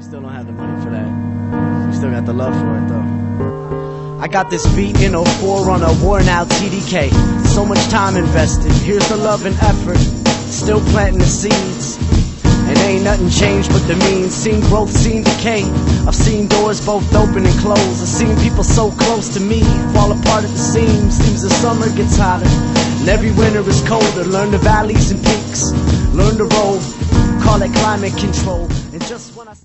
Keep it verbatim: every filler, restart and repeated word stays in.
We still don't have the money for that. We still got the love for it though. I got this beat in oh four on a worn out T D K. So much time invested, here's the love and effort. Still planting the seeds, and ain't nothing changed but the means. Seen growth, seen decay. I've seen doors both open and close. I've seen people so close to me fall apart at the seams. Seems the summer gets hotter and every winter is colder. Learn the valleys and peaks, learn to roll, call it climate control. And just when I